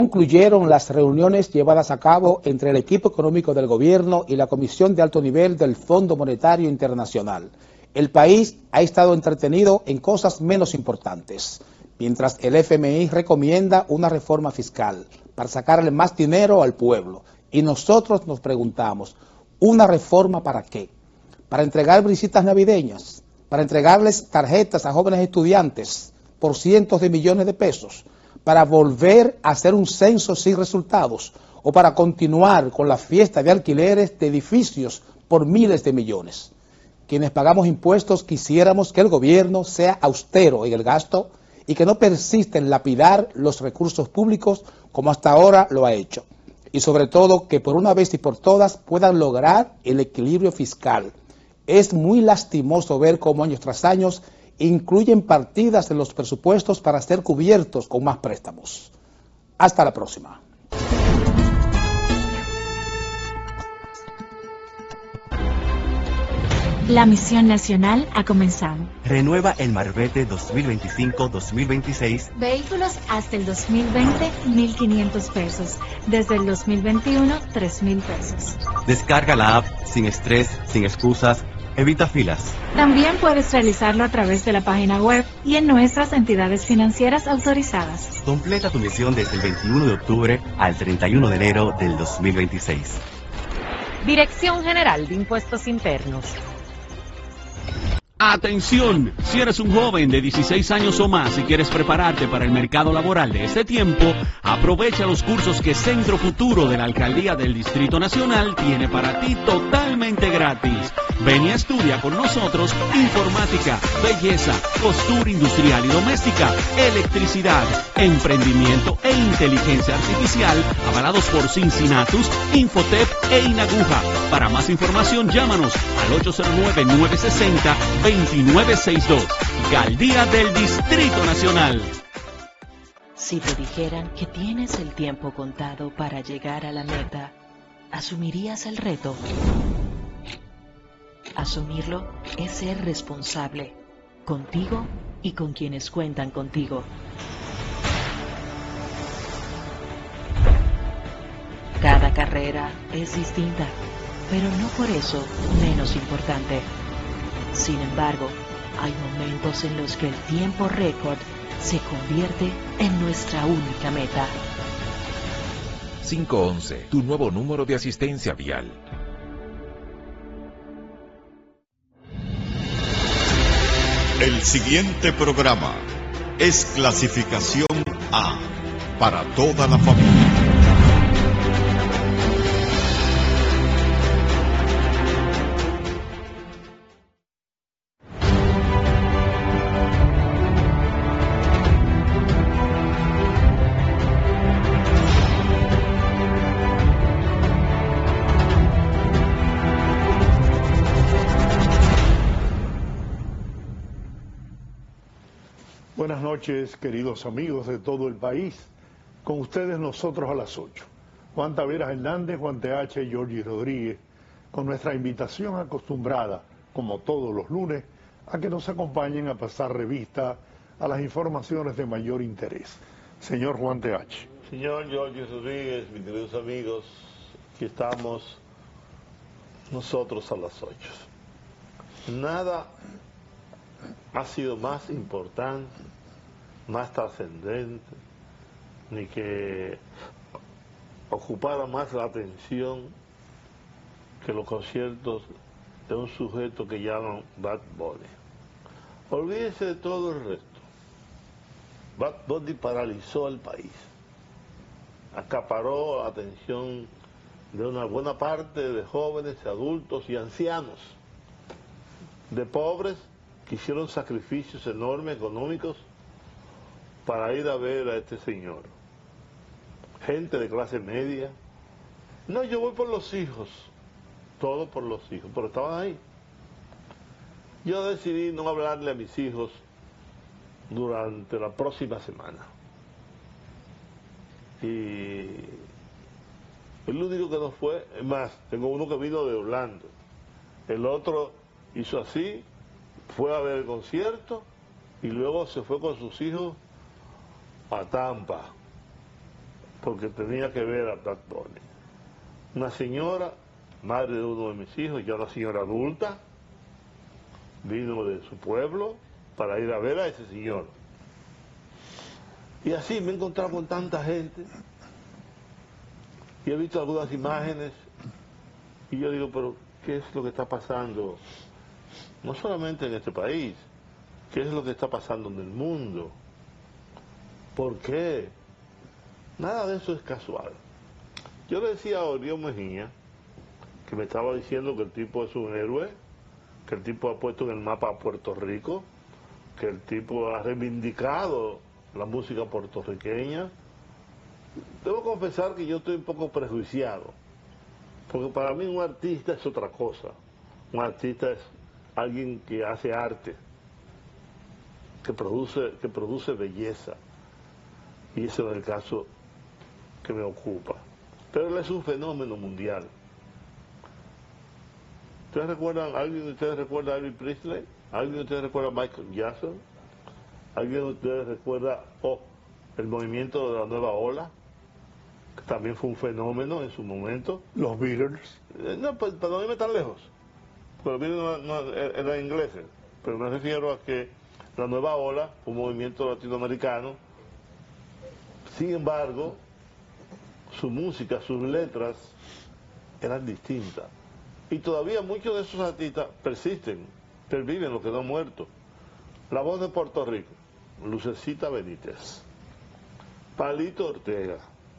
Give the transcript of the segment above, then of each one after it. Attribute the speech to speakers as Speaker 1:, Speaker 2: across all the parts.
Speaker 1: Concluyeron las reuniones llevadas a cabo entre el equipo económico del gobierno y la Comisión de Alto Nivel del Fondo Monetario Internacional. El país ha estado entretenido en cosas menos importantes, mientras el FMI recomienda una reforma fiscal para sacarle más dinero al pueblo. Y nosotros nos preguntamos, ¿una reforma para qué? ¿Para entregar visitas navideñas? ¿Para entregarles tarjetas a jóvenes estudiantes por cientos de millones de pesos? ¿Para volver a hacer un censo sin resultados? ¿O para continuar con la fiesta de alquileres de edificios por miles de millones? Quienes pagamos impuestos quisiéramos que el gobierno sea austero en el gasto y que no persista en lapidar los recursos públicos como hasta ahora lo ha hecho. Y sobre todo que por una vez y por todas puedan lograr el equilibrio fiscal. Es muy lastimoso ver cómo años tras años incluyen partidas en los presupuestos para ser cubiertos con más préstamos. Hasta la próxima.
Speaker 2: La misión nacional ha comenzado.
Speaker 3: Renueva el Marbete 2025-2026.
Speaker 2: Vehículos hasta el 2020, 1.500 pesos. Desde el 2021, 3.000 pesos.
Speaker 3: Descarga la app sin estrés, sin excusas. Evita filas.
Speaker 2: También puedes realizarlo a través de la página web y en nuestras entidades financieras autorizadas.
Speaker 3: Completa tu misión desde el 21 de octubre al 31 de enero del 2026.
Speaker 4: Dirección General de Impuestos Internos.
Speaker 5: Atención, si eres un joven de 16 años o más y quieres prepararte para el mercado laboral de este tiempo, aprovecha los cursos que Centro Futuro de la Alcaldía del Distrito Nacional tiene para ti totalmente gratis. Ven y estudia con nosotros informática, belleza, costura industrial y doméstica, electricidad, emprendimiento e inteligencia artificial, avalados por Cincinnatus, Infotep e Inaguja. Para más información, llámanos al 809-960-2962. Alcaldía del Distrito Nacional.
Speaker 6: Si te dijeran que tienes el tiempo contado para llegar a la meta, ¿asumirías el reto? Asumirlo es ser responsable, contigo y con quienes cuentan contigo. Cada carrera es distinta, pero no por eso menos importante. Sin embargo, hay momentos en los que el tiempo récord se convierte en nuestra única meta.
Speaker 7: 511, tu nuevo número de asistencia vial.
Speaker 8: El siguiente programa es clasificación A para toda la familia.
Speaker 9: Buenas noches, queridos amigos de todo el país. Con ustedes nosotros a las 8. Juan Taveras Hernández, Juan TH, Georgie Rodríguez, con nuestra invitación acostumbrada, como todos los lunes, a que nos acompañen a pasar revista a las informaciones de mayor interés. Señor Juan TH.
Speaker 10: Señor Georgie Rodríguez, mis queridos amigos, aquí estamos nosotros a las 8. Nada ha sido más importante, más trascendente, ni que ocupara más la atención que los conciertos de un sujeto que llaman Bad Bunny. Olvídense de todo el resto. Bad Bunny paralizó el país, acaparó la atención de una buena parte de jóvenes, adultos y ancianos, de pobres que hicieron sacrificios enormes económicos para ir a ver a este señor. Gente de clase media. No, yo voy por los hijos. Todo por los hijos, pero estaban ahí. Yo decidí no hablarle a mis hijos durante la próxima semana. Y el único que no fue, es más, tengo uno que vino de Orlando. El otro hizo así, fue a ver el concierto y luego se fue con sus hijos a Tampa. porque tenía que ver a Bad Bunny. Una señora, madre de uno de mis hijos, ya una señora adulta, vino de su pueblo para ir a ver a ese señor. Y así me he encontrado con tanta gente y he visto algunas imágenes y yo digo, pero ¿qué es lo que está pasando? No solamente en este país, ¿qué es lo que está pasando en el mundo? ¿Por qué? Nada de eso es casual. Yo le decía a Orión Mejía, que me estaba diciendo que el tipo es un héroe, que el tipo ha puesto en el mapa a Puerto Rico, que el tipo ha reivindicado la música puertorriqueña. Debo confesar que yo estoy un poco prejuiciado, porque para mí un artista es otra cosa. Un artista es alguien que hace arte, que produce belleza, y ese es el caso que me ocupa. Pero él es un fenómeno mundial. ¿Ustedes recuerdan, alguien de ustedes recuerda a Elvis Presley? ¿Alguien de ustedes recuerda a Michael Jackson? ¿Alguien de ustedes recuerda el movimiento de la nueva ola? Que también fue un fenómeno en su momento.
Speaker 9: Los Beatles.
Speaker 10: No, para no irme tan lejos. Porque los Beatles eran ingleses. Pero me refiero a que la nueva ola fue un movimiento latinoamericano. Sin embargo, su música, sus letras eran distintas. Y todavía muchos de esos artistas persisten, perviven, los que no han muerto. La voz de Puerto Rico, Lucecita Benítez, Palito Ortega,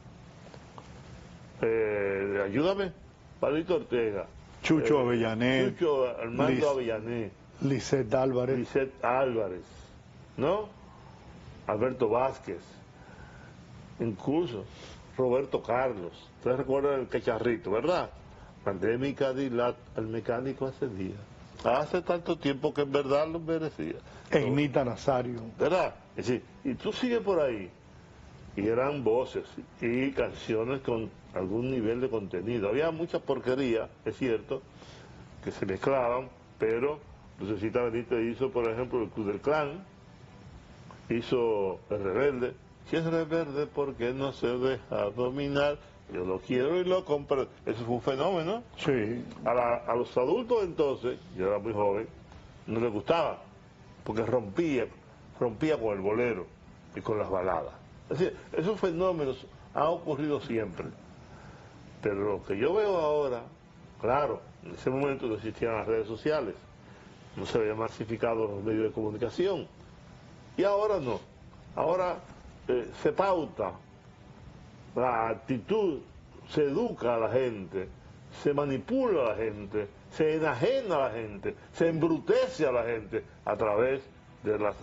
Speaker 10: ayúdame, Palito Ortega,
Speaker 9: Chucho Avellané,
Speaker 10: Chucho Armando Avellané,
Speaker 9: Lisette
Speaker 10: Álvarez, ¿no? Alberto Vázquez, incluso Roberto Carlos. Ustedes recuerdan el Cacharrito, ¿verdad? Mandé mi Cadillac al mecánico hace días. Hace tanto tiempo que en verdad lo merecía.
Speaker 9: Ernita Nazario.
Speaker 10: ¿Verdad? Es decir, y tú sigues por ahí, y eran voces y canciones con algún nivel de contenido. Había mucha porquería, es cierto, que se mezclaban, pero Lucecita Benítez hizo, por ejemplo, el Club del Clan, hizo El Rebelde. Si es rebelde, ¿por qué no se deja dominar? Yo lo quiero y lo compro. Eso fue un fenómeno.
Speaker 9: Sí.
Speaker 10: A los adultos entonces, yo era muy joven, no les gustaba, porque rompía con el bolero y con las baladas. Es decir, esos fenómenos han ocurrido siempre. Pero lo que yo veo ahora, claro, en ese momento no existían las redes sociales, no se habían masificado los medios de comunicación. Y ahora no. Ahora se pauta la actitud, se educa a la gente, se manipula a la gente, se enajena a la gente, se embrutece a la gente a través de las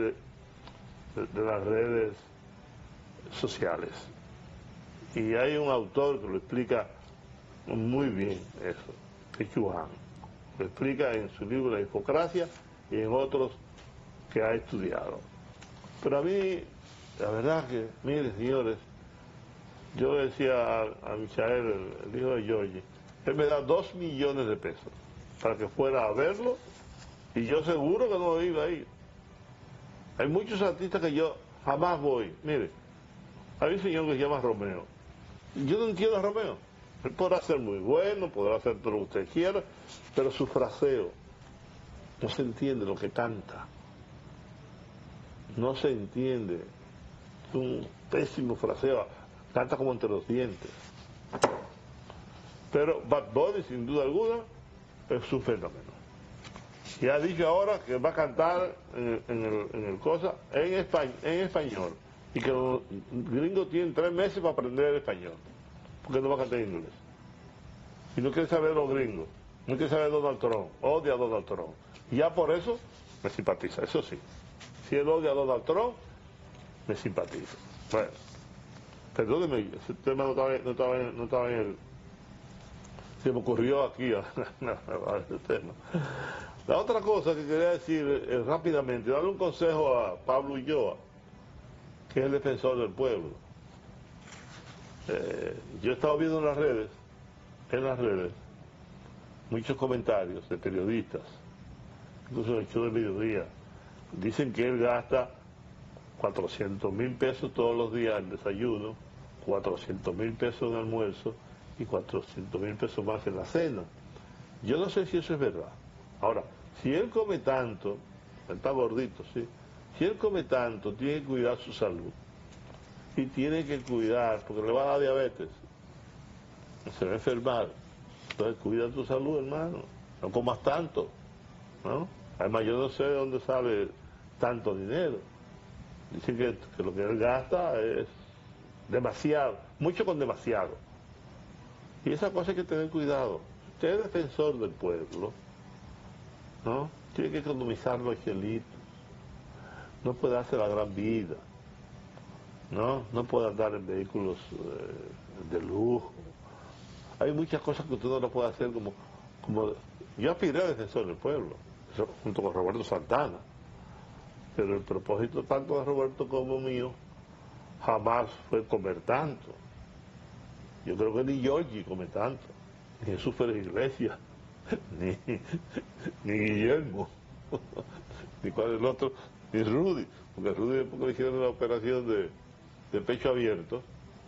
Speaker 10: redes sociales. Y hay un autor que lo explica muy bien eso, que es Chu Han. Lo explica en su libro La Infocracia y en otros que ha estudiado. Pero a mí, la verdad que, miren señores, yo le decía a Michael, el hijo de Georgie, él me da 2 millones de pesos para que fuera a verlo y yo seguro que no iba a ir. Hay muchos artistas que yo jamás voy. Mire, hay un señor que se llama Romeo. Yo no entiendo a Romeo. Él podrá ser muy bueno, podrá hacer todo lo que usted quiera, pero su fraseo, no se entiende lo que canta. No se entiende. Es un pésimo fraseo. Canta como entre los dientes. Pero Bad Bunny, sin duda alguna, es un fenómeno. Y ha dicho ahora que va a cantar en el cosa en español. Y que los gringos tienen 3 meses para aprender el español. Porque no va a cantar en inglés. Y no quiere saber los gringos. No quiere saber Donald Trump. Odia a Donald Trump. Y ya por eso me simpatiza. Eso sí. Si él odia a Donald Trump, me simpatiza. Bueno. Perdóneme, ese tema no estaba en el... Se me ocurrió aquí ese tema. La otra cosa que quería decir rápidamente, darle un consejo a Pablo Ulloa, que es el defensor del pueblo. Yo he estado viendo en las redes, muchos comentarios de periodistas, incluso en el show del mediodía, dicen que él gasta 400.000 pesos todos los días en desayuno, 400,000 pesos en almuerzo y 400,000 pesos más en la cena. Yo no sé si eso es verdad. Ahora, si él come tanto, él está gordito, ¿sí? Si él come tanto, tiene que cuidar su salud. Y tiene que cuidar, porque le va a dar diabetes. Se va a enfermar. Entonces cuida tu salud, hermano. No comas tanto, ¿no? Además, yo no sé de dónde sale tanto dinero. Dicen que lo que él gasta es demasiado, mucho con demasiado. Y esa cosa hay que tener cuidado. Usted es defensor del pueblo, ¿no? Tiene que economizar los chelitos. No puede darse la gran vida, ¿no? No puede andar en vehículos de lujo. Hay muchas cosas que usted no lo puede hacer como yo aspiré a defensor del pueblo, junto con Roberto Santana. Pero el propósito tanto de Roberto como mío jamás fue comer tanto. Yo creo que ni Giorgi come tanto, ni Jesús Pérez Iglesias, ni Guillermo, ni cuál es el otro, ni Rudy, porque Rudy después que le hicieron la operación de pecho abierto,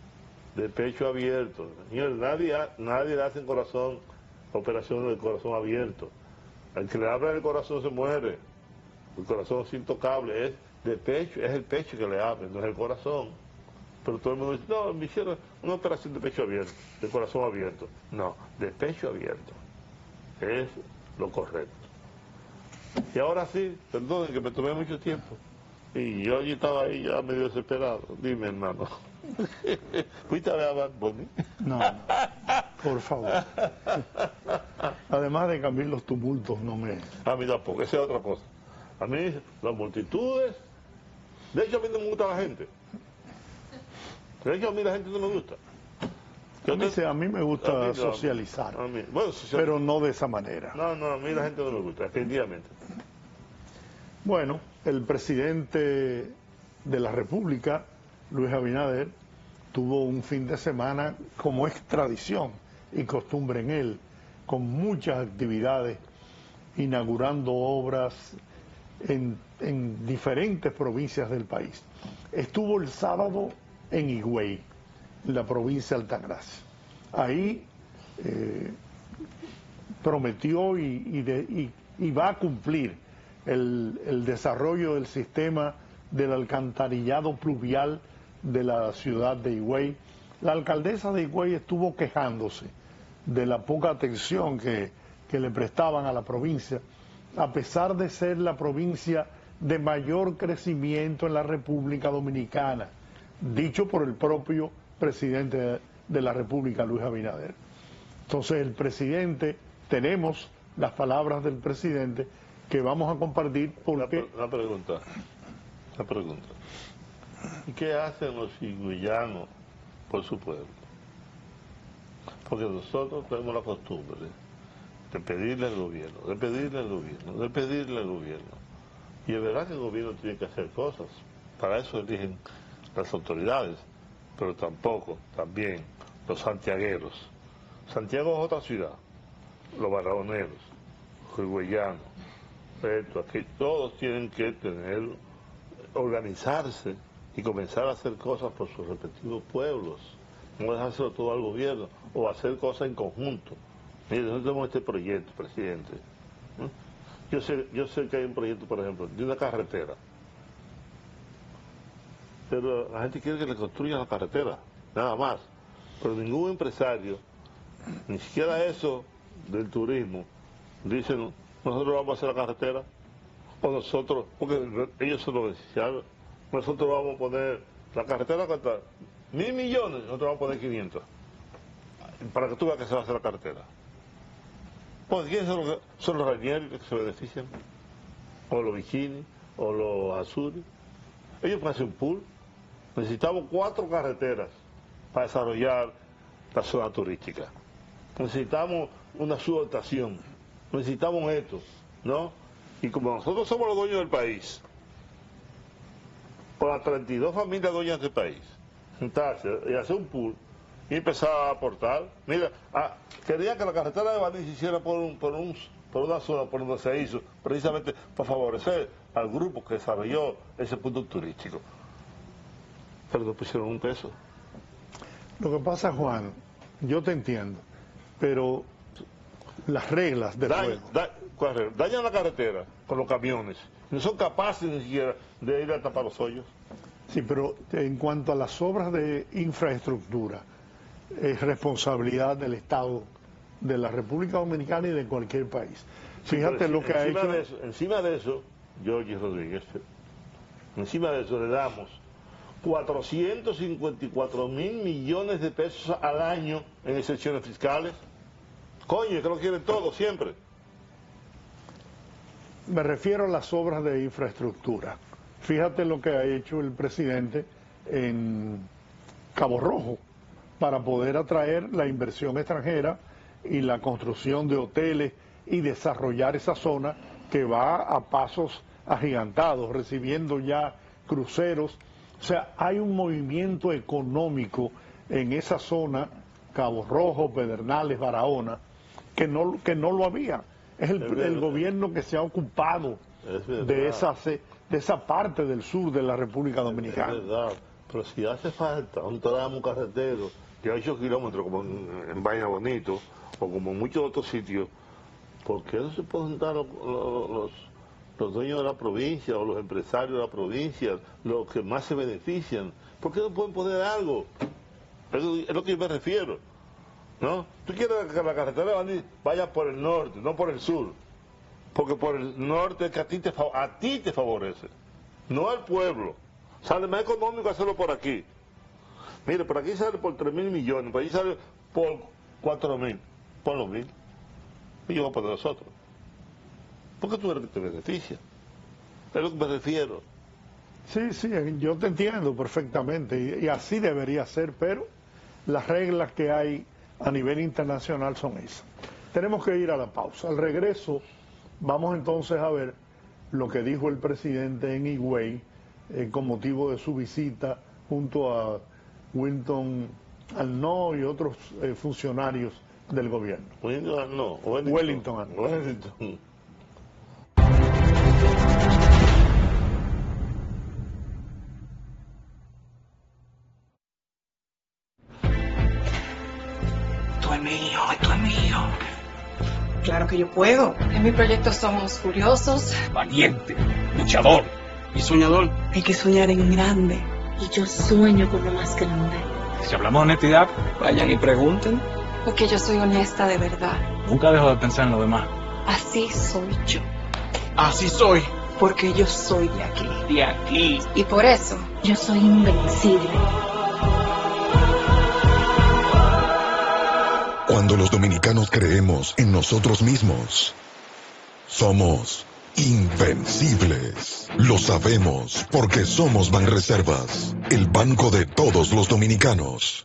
Speaker 10: Señor, nadie le hace en corazón operación del corazón abierto. Al que le abren el corazón se muere. El corazón es intocable, es de pecho, es el pecho que le abre, no es el corazón. Pero todo el mundo dice, no, me hicieron una operación de pecho abierto, de corazón abierto. No, de pecho abierto. Es lo correcto. Y ahora sí, perdonen que me tomé mucho tiempo. Y yo estaba ahí ya medio desesperado. Dime, hermano. ¿Fuiste a ver a Bad Bunny?
Speaker 9: No, por favor. Además de que a mí los tumultos no me...
Speaker 10: A mí tampoco, esa es otra cosa. A mí las multitudes... De hecho, a mí no me gusta la gente. De hecho, a mí la gente no me gusta.
Speaker 9: A mí me gusta socializar,
Speaker 10: bueno,
Speaker 9: pero no de esa manera.
Speaker 10: No, a mí la gente no me gusta, definitivamente.
Speaker 9: Bueno, el presidente de la República, Luis Abinader, tuvo un fin de semana, como es tradición y costumbre en él, con muchas actividades, inaugurando obras en diferentes provincias del país. Estuvo el sábado en Higüey, la provincia de Altagracia. Ahí prometió y va a cumplir el desarrollo del sistema del alcantarillado pluvial de la ciudad de Higüey. La alcaldesa de Higüey estuvo quejándose de la poca atención que le prestaban a la provincia, a pesar de ser la provincia de mayor crecimiento en la República Dominicana, dicho por el propio presidente de la República, Luis Abinader. Entonces el presidente, tenemos las palabras del presidente que vamos a compartir porque...
Speaker 10: Una pregunta. ¿Y qué hacen los higüeyanos por su pueblo? Porque nosotros tenemos la costumbre de pedirle al gobierno, Y es verdad que el gobierno tiene que hacer cosas. Para eso eligen las autoridades. Pero también los santiagueros. Santiago es otra ciudad. Los barraboneros, los higüeyanos, aquí todos tienen que organizarse y comenzar a hacer cosas por sus respectivos pueblos. No dejárselo todo al gobierno o hacer cosas en conjunto. Mire, nosotros tenemos este proyecto, presidente. Yo sé que hay un proyecto, por ejemplo, de una carretera. Pero la gente quiere que le construyan la carretera, nada más. Pero ningún empresario, ni siquiera eso del turismo, dicen, nosotros vamos a hacer la carretera, o nosotros, porque ellos son los beneficiarios, nosotros vamos a poner, la carretera cuesta 1.000 millones, nosotros vamos a poner 500, para que tú veas que se va a hacer la carretera. Pues ¿quiénes son los Ranieri que se benefician? O los Bikini, o los Azuri. Ellos pueden hacer un pool. Necesitamos 4 carreteras para desarrollar la zona turística. Necesitamos una subestación. Necesitamos esto, ¿no? Y como nosotros somos los dueños del país, por las 32 familias dueñas del país, sentarse y hacer un pool y empezar a aportar. Mira, quería que la carretera de Baní se hiciera por una zona por donde se hizo, precisamente para favorecer al grupo que desarrolló ese punto turístico. Pero no pusieron un peso.
Speaker 9: Lo que pasa, Juan, yo te entiendo, pero las reglas del juego...
Speaker 10: Dañan la carretera con los camiones. No son capaces ni siquiera de ir a tapar los hoyos.
Speaker 9: Sí, pero en cuanto a las obras de infraestructura, es responsabilidad del Estado de la República Dominicana y de cualquier país. Fíjate lo que ha hecho...
Speaker 10: Encima de eso, Jorge Rodríguez, encima de eso le damos 454.000 millones de pesos al año en excepciones fiscales. Coño, que lo quieren todo siempre.
Speaker 9: Me refiero a las obras de infraestructura. Fíjate lo que ha hecho el presidente en Cabo Rojo para poder atraer la inversión extranjera y la construcción de hoteles y desarrollar esa zona que va a pasos agigantados, recibiendo ya cruceros. O sea, hay un movimiento económico en esa zona, Cabo Rojo, Pedernales, Barahona, que no lo había. Es el gobierno que se ha ocupado de esa parte del sur de la República Dominicana.
Speaker 10: Es verdad, pero si hace falta un tramo carretero que ha hecho kilómetros como en Vaina Bonito o como en muchos otros sitios, ¿por qué no se pueden dar los dueños de la provincia o los empresarios de la provincia, los que más se benefician? ¿Por qué no pueden poner algo? Es lo que yo me refiero, ¿no? Tú quieres que la carretera vaya por el norte, no por el sur, porque por el norte es que a ti te favorece, no al pueblo. Sale más económico hacerlo por aquí. Mire, por aquí sale por 3.000 millones, por allí sale por 4.000, por los 1.000, y yo voy a poner los otros. Porque tú eres el que te beneficia. Es lo que me refiero.
Speaker 9: Sí, yo te entiendo perfectamente, y así debería ser, pero las reglas que hay a nivel internacional son esas. Tenemos que ir a la pausa. Al regreso vamos entonces a ver lo que dijo el presidente en Higüey con motivo de su visita junto a Wellington Arnaud y otros funcionarios del gobierno. Wellington Arnaud.
Speaker 11: Esto es mío. Claro que yo puedo.
Speaker 12: En mi proyecto somos curiosos,
Speaker 13: valiente, luchador y soñador.
Speaker 11: Hay que soñar en grande.
Speaker 12: Y yo sueño con lo más grande.
Speaker 13: Si hablamos de honestidad, vayan y pregunten.
Speaker 12: Porque yo soy honesta de verdad.
Speaker 13: Nunca dejo de pensar en lo demás.
Speaker 12: Así soy yo.
Speaker 13: Así soy.
Speaker 11: Porque yo soy de aquí.
Speaker 13: De aquí.
Speaker 12: Y por eso yo soy invencible.
Speaker 14: Cuando los dominicanos creemos en nosotros mismos, somos invencibles. Lo sabemos porque somos Banreservas, el banco de todos los dominicanos.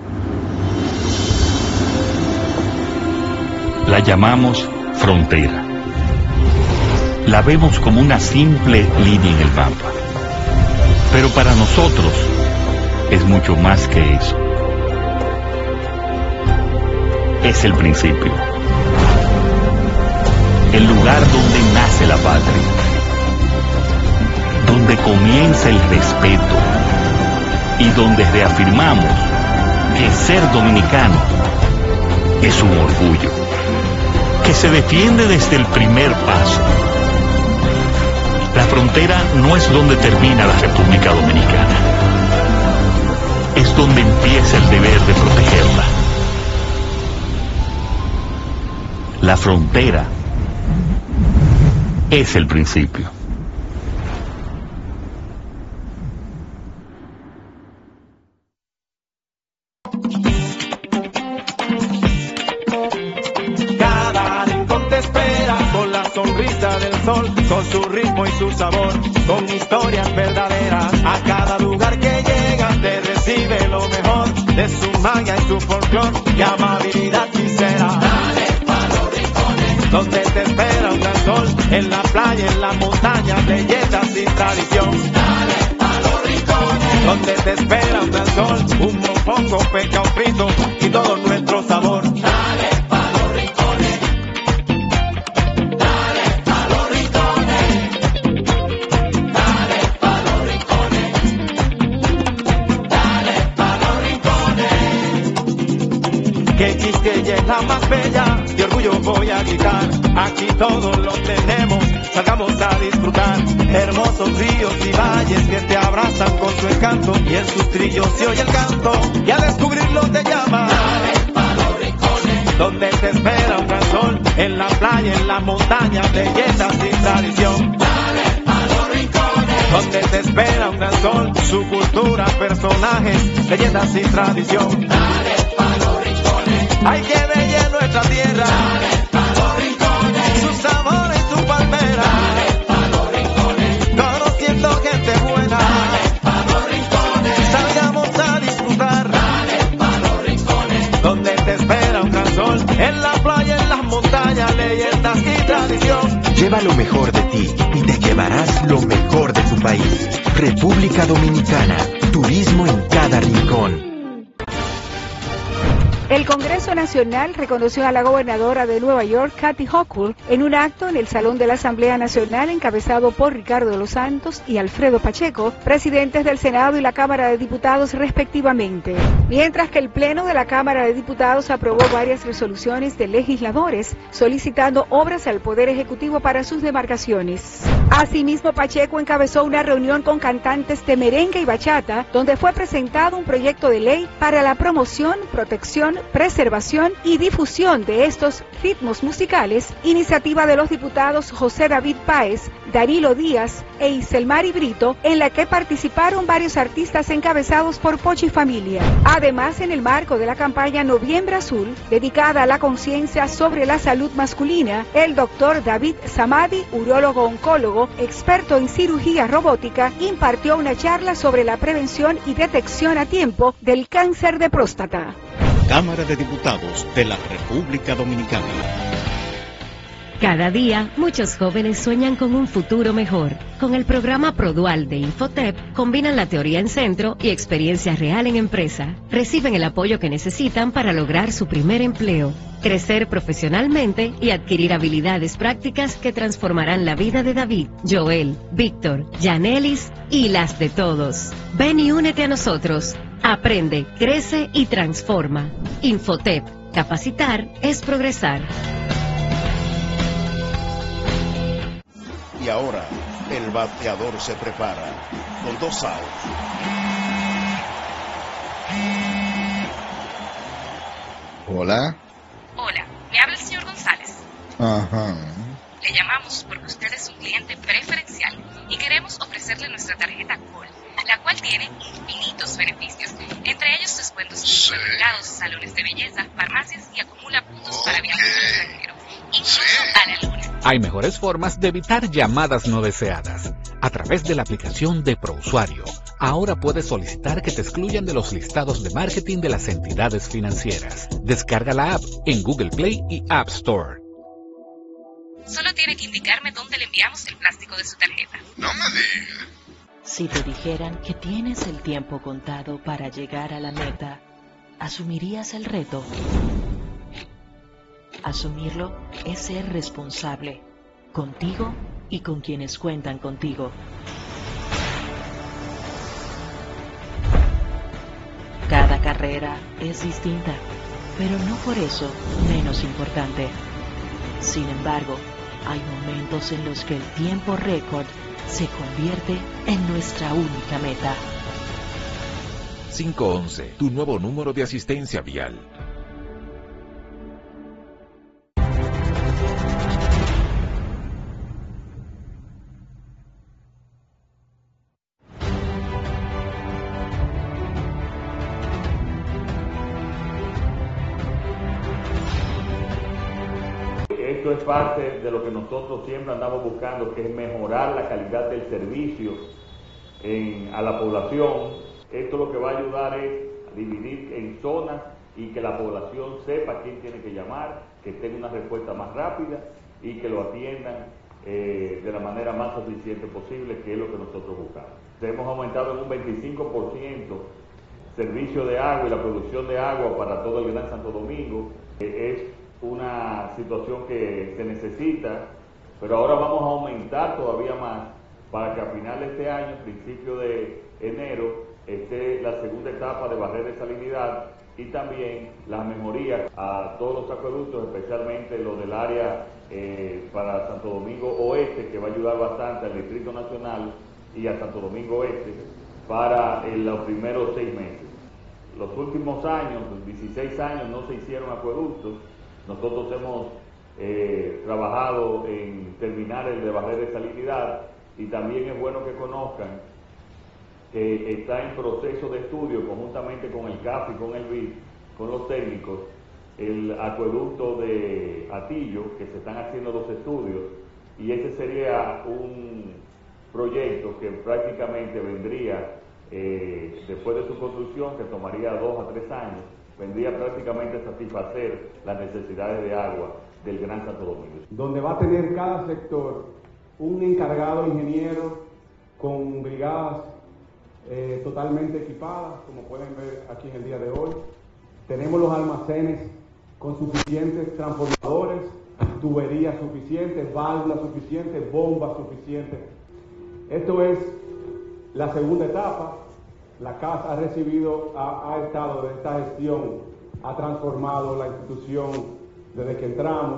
Speaker 5: La llamamos frontera. La vemos como una simple línea en el mapa. Pero para nosotros es mucho más que eso. Es el principio. El lugar donde nace la patria. Donde comienza el respeto. Y donde reafirmamos que ser dominicano es un orgullo. Que se defiende desde el primer paso. La frontera no es donde termina la República Dominicana. Es donde empieza el deber de protegerla. La frontera es el principio.
Speaker 15: Cada rincón te espera con la sonrisa del sol, con su ritmo y su sabor, con historias verdaderas. A cada lugar que llegas te recibe lo mejor de su magia y su folclor y amabilidad sincera. Donde te espera un gran sol, en la playa, en la montaña, belletas y tradición. Dale pa' los rincones. Donde te espera un gran sol, un mofongo, pescado frito y todo nuestro sabor. Dale pa' los rincones. Dale pa' los rincones. Dale pa' los rincones. Dale pa' los rincones. que Quisqueya es la más bella, de orgullo voy a gritar, aquí todos lo tenemos, salgamos a disfrutar, hermosos ríos y valles que te abrazan con su encanto, y en sus trillos se oye el canto, y a descubrirlo te llama. Dale pa' los rincones, donde te espera un gran sol, en la playa, en la montaña, leyendas y tradición. Dale pa' los rincones, donde te espera un gran sol, su cultura, personajes, leyendas y tradición. Dale pa' los rincones, ay que bella es nuestra tierra. Dale pa' los rincones, su sabor y su palmera. Dale pa' los rincones, conociendo gente buena. Dale pa' los rincones, salgamos a disfrutar. Dale pa' los rincones, donde te espera un gran sol, en la playa, en las montañas, leyendas y tradición.
Speaker 16: Lleva lo mejor de ti y te llevarás lo mejor de tu país. República Dominicana, turismo en cada rincón.
Speaker 17: El Congreso Nacional reconoció a la gobernadora de Nueva York, Kathy Hochul, en un acto en el Salón de la Asamblea Nacional encabezado por Ricardo de los Santos y Alfredo Pacheco, presidentes del Senado y la Cámara de Diputados respectivamente. Mientras que el Pleno de la Cámara de Diputados aprobó varias resoluciones de legisladores solicitando obras al Poder Ejecutivo para sus demarcaciones. Asimismo, Pacheco encabezó una reunión con cantantes de merengue y bachata, donde fue presentado un proyecto de ley para la promoción, protección, preservación y difusión de estos ritmos musicales, iniciativa de los diputados José David Páez, Danilo Díaz e Iselmari Brito, en la que participaron varios artistas encabezados por Pochi Familia. Además, en el marco de la campaña Noviembre Azul, dedicada a la conciencia sobre la salud masculina, el doctor David Samadi, urólogo oncólogo, experto en cirugía robótica, impartió una charla sobre la prevención y detección a tiempo del cáncer de próstata.
Speaker 8: Cámara de Diputados de la República Dominicana.
Speaker 4: Cada día, muchos jóvenes sueñan con un futuro mejor. Con el programa Produal de Infotep, combinan la teoría en centro y experiencia real en empresa. Reciben el apoyo que necesitan para lograr su primer empleo, crecer profesionalmente y adquirir habilidades prácticas que transformarán la vida de David, Joel, Víctor, Yanelis y las de todos. Ven y únete a nosotros. Aprende, crece y transforma. Infotep. Capacitar es progresar.
Speaker 8: Y ahora, el bateador se prepara con 2 outs.
Speaker 18: Hola.
Speaker 19: Hola, me habla el señor González.
Speaker 18: Ajá.
Speaker 19: Le llamamos porque usted es un cliente preferencial y queremos ofrecerle nuestra tarjeta Gold, la cual tiene infinitos beneficios, entre ellos descuentos en supermercados, salones de belleza, farmacias y acumula puntos para viajes al extranjero, incluso a la luna.
Speaker 20: Hay mejores formas de evitar llamadas no deseadas. A través de la aplicación de ProUsuario, ahora puedes solicitar que te excluyan de los listados de marketing de las entidades financieras. Descarga la app en Google Play y App Store.
Speaker 19: Solo tiene que indicarme dónde le enviamos el plástico de su tarjeta.
Speaker 18: No me digas.
Speaker 6: Si te dijeran que tienes el tiempo contado para llegar a la meta, ¿asumirías el reto? Asumirlo es ser responsable, contigo y con quienes cuentan contigo. Cada carrera es distinta, pero no por eso menos importante. Sin embargo, hay momentos en los que el tiempo récord se convierte en nuestra única meta.
Speaker 7: 511, tu nuevo número de asistencia vial.
Speaker 10: Esto es parte de lo que nosotros siempre andamos buscando, que es mejorar la calidad del servicio a la población. Esto lo que va a ayudar es a dividir en zonas y que la población sepa quién tiene que llamar, que tenga una respuesta más rápida y que lo atiendan de la manera más eficiente posible, que es lo que nosotros buscamos. Hemos aumentado en un 25% servicio de agua y la producción de agua para todo el Gran Santo Domingo. Es una situación que se necesita, pero ahora vamos a aumentar todavía más para que a final de este año, principio de enero, esté la segunda etapa de barrera de salinidad
Speaker 21: y también la mejoría a todos los acueductos, especialmente lo del área para Santo Domingo Oeste, que va a ayudar bastante al Distrito Nacional y a Santo Domingo Este para los primeros 6 meses. Los últimos años, los 16 años, no se hicieron acueductos. Nosotros hemos trabajado en terminar el de barrera de salinidad, y también es bueno que conozcan que está en proceso de estudio conjuntamente con el CAF y con el BID, con los técnicos, el acueducto de Atillo, que se están haciendo los estudios, y ese sería un proyecto que prácticamente vendría, después de su construcción, que tomaría 2 a 3 años, vendría prácticamente a satisfacer las necesidades de agua del Gran Santo Domingo.
Speaker 22: Donde va a tener cada sector un encargado ingeniero con brigadas totalmente equipadas, como pueden ver aquí en el día de hoy. Tenemos los almacenes con suficientes transformadores, tuberías suficientes, válvulas suficientes, bombas suficientes. Esto es la segunda etapa. La casa ha recibido, ha estado de esta gestión, ha transformado la institución desde que entramos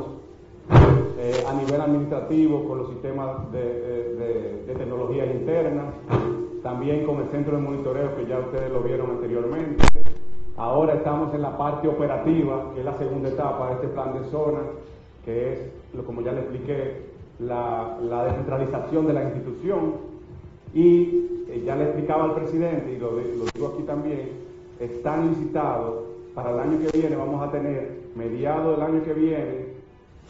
Speaker 22: a nivel administrativo con los sistemas de tecnología interna, también con el centro de monitoreo que ya ustedes lo vieron anteriormente. Ahora estamos en la parte operativa, que es la segunda etapa de este plan de zona, que es, como ya le expliqué, la descentralización de la institución. Y ya le explicaba al presidente, y lo digo aquí también, están licitados para el año que viene. Vamos a tener, mediados del año que viene,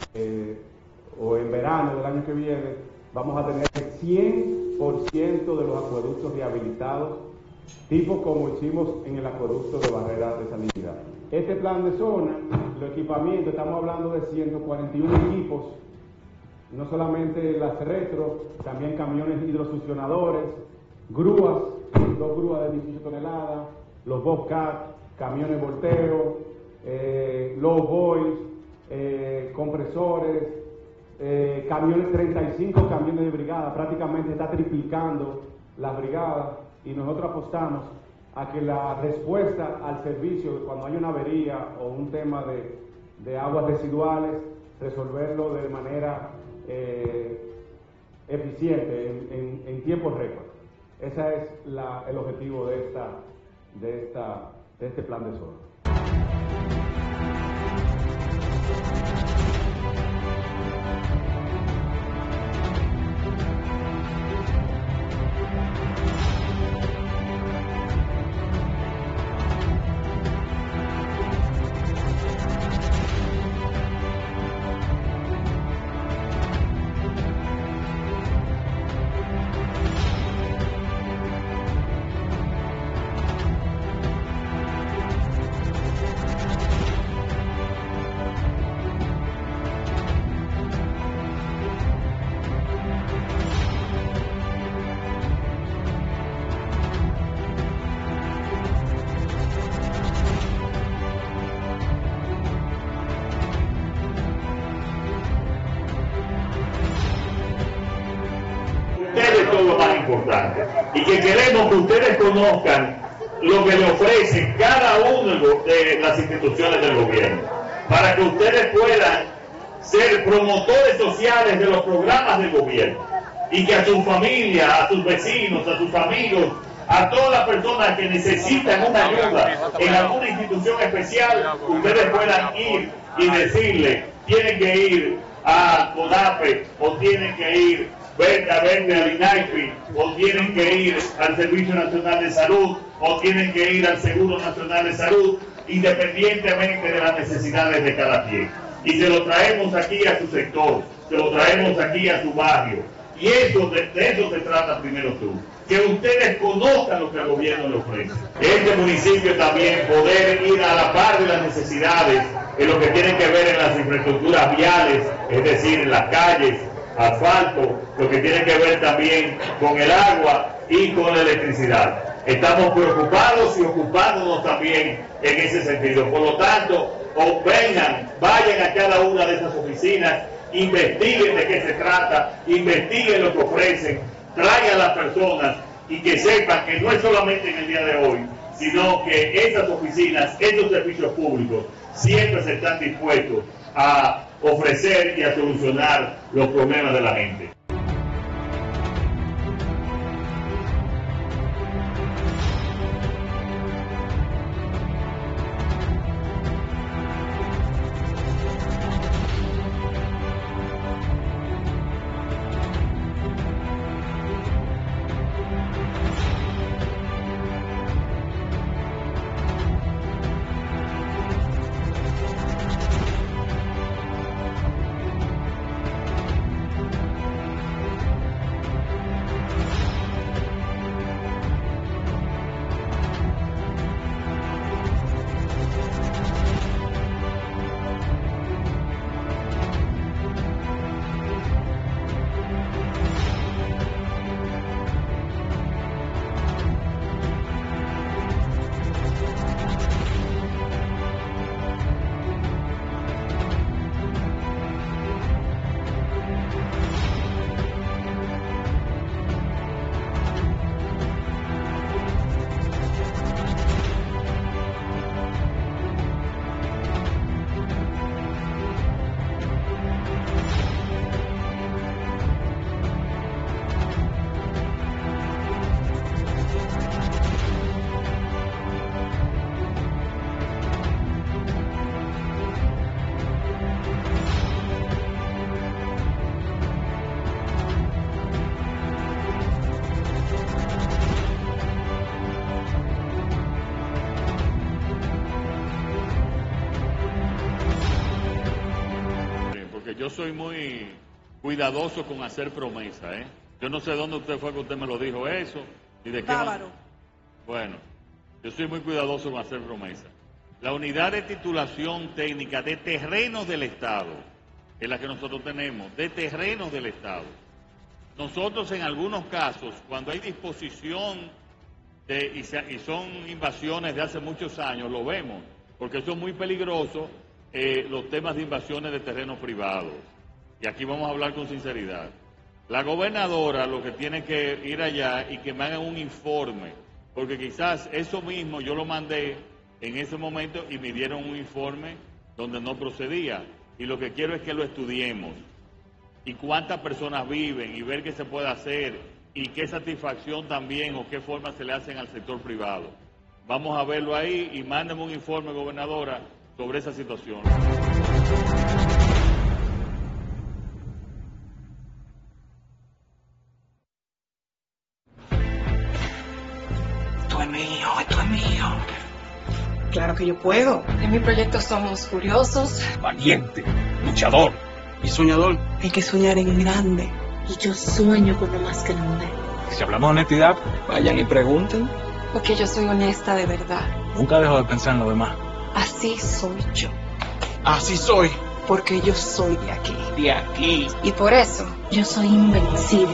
Speaker 22: o en verano del año que viene, vamos a tener 100% de los acueductos rehabilitados, tipo como hicimos en el acueducto de barrera de salinidad. Este plan de zona, los equipamientos, estamos hablando de 141 equipos, no solamente las retro, también camiones hidrosuccionadores, grúas, 2 grúas de 18 toneladas, los Bobcat, camiones volteo, low boys, compresores, camiones, 35 camiones de brigada, prácticamente está triplicando las brigadas, y nosotros apostamos a que la respuesta al servicio, cuando hay una avería o un tema de aguas residuales, resolverlo de manera eficiente, en tiempo récord. Ese es el objetivo de este plan de zona.
Speaker 21: Lo más importante, y que queremos que ustedes conozcan lo que le ofrecen cada uno de las instituciones del gobierno, para que ustedes puedan ser promotores sociales de los programas del gobierno, y que a su familia, a sus vecinos, a sus amigos, a todas las personas que necesitan una ayuda en alguna institución especial, ustedes puedan ir y decirle, tienen que ir a CONAPE, o tienen que ir al INAIFI, o tienen que ir al Servicio Nacional de Salud, o tienen que ir al Seguro Nacional de Salud, independientemente de las necesidades de cada quien. Y se lo traemos aquí a su sector, se lo traemos aquí a su barrio. Y eso, de eso se trata primero tú, que ustedes conozcan lo que el gobierno le ofrece. Este municipio también poder ir a la par de las necesidades en lo que tiene que ver en las infraestructuras viales, es decir, en las calles, asfalto, lo que tiene que ver también con el agua y con la electricidad. Estamos preocupados y ocupándonos también en ese sentido. Por lo tanto, vayan a cada una de esas oficinas, investiguen de qué se trata, investiguen lo que ofrecen, traigan a las personas y que sepan que no es solamente en el día de hoy, sino que estas oficinas, estos servicios públicos, siempre se están dispuestos a ofrecer y a solucionar los problemas de la gente. Yo soy muy cuidadoso con hacer promesas, ¿eh? Yo no sé dónde usted fue que usted me lo dijo eso y de qué. Bueno, yo soy muy cuidadoso con hacer promesas. La unidad de titulación técnica de terrenos del Estado, es la que nosotros tenemos, de terrenos del Estado. Nosotros en algunos casos, cuando hay disposición y son invasiones de hace muchos años, lo vemos, porque eso es muy peligroso. Los temas de invasiones de terrenos privados. Y aquí vamos a hablar con sinceridad. La gobernadora lo que tiene que ir allá y que me hagan un informe, porque quizás eso mismo yo lo mandé en ese momento y me dieron un informe donde no procedía. Y lo que quiero es que lo estudiemos. Y cuántas personas viven y ver qué se puede hacer y qué satisfacción también o qué forma se le hacen al sector privado. Vamos a verlo ahí y mándeme un informe, gobernadora, sobre esa situación.
Speaker 11: Esto es mío, esto es mío.
Speaker 12: Claro que yo puedo. En mi proyecto somos curiosos,
Speaker 13: Valiente, luchador y soñador.
Speaker 12: hay que soñar en grande. Y yo sueño con lo más grande.
Speaker 13: Si hablamos de honestidad, vayan y pregunten.
Speaker 12: Porque yo soy honesta de verdad.
Speaker 13: Nunca dejo de pensar en lo demás.
Speaker 12: Así soy yo.
Speaker 13: Así soy.
Speaker 12: Porque yo soy de aquí.
Speaker 13: De aquí.
Speaker 12: Y por eso yo soy invencible.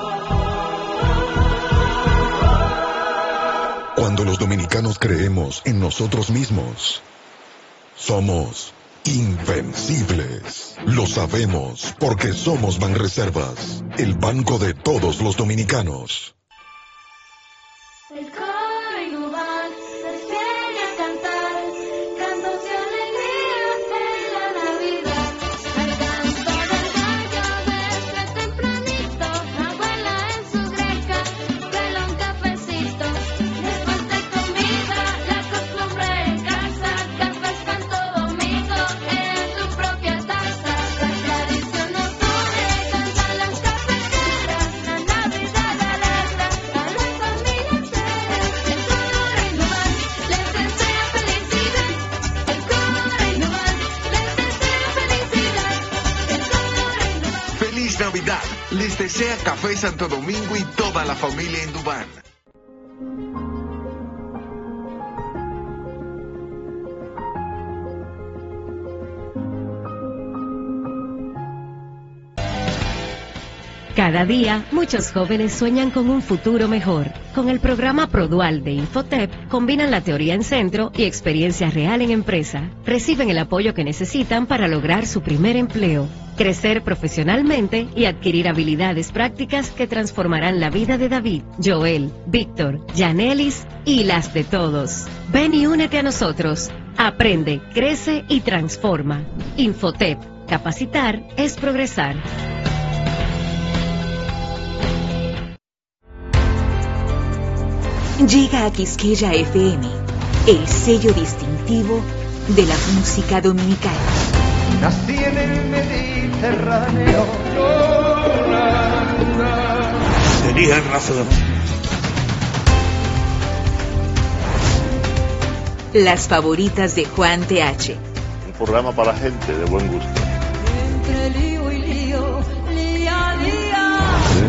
Speaker 14: Cuando los dominicanos creemos en nosotros mismos, somos invencibles. Lo sabemos porque somos Banreservas, el banco de todos los dominicanos.
Speaker 1: El coro Inubán se enseña a cantar cantos de alegría de la Navidad. Al canto del gallo desde tempranito, abuela en su greca pela un cafecito. Después de comida, la costumbre en casa, café Santo Domingo en tu propia taza. La tradición nos une, cantan las cafeteras, la Navidad alegra a la familia entera. El coro Inubán les desea felicidad. El coro Inubán les desea felicidad. El coro Inubán.
Speaker 2: ¡Feliz Navidad! Les desea Café Santo Domingo y toda la familia Indubán.
Speaker 4: Cada día, muchos jóvenes sueñan con un futuro mejor. Con el programa Produal de Infotep, combinan la teoría en centro y experiencia real en empresa. Reciben el apoyo que necesitan para lograr su primer empleo, crecer profesionalmente y adquirir habilidades prácticas que transformarán la vida de David, Joel, Víctor, Yanelis y las de todos. Ven y únete a nosotros. Aprende, crece y transforma. Infotep. Capacitar es progresar.
Speaker 3: Llega a Quisqueya FM, el sello distintivo de la música dominicana.
Speaker 15: Nací en el Mediterráneo.
Speaker 8: Tenían razón.
Speaker 3: Las favoritas de Juan TH.
Speaker 10: Un programa para gente de buen gusto.
Speaker 1: Entre lío y lío, lía, lía.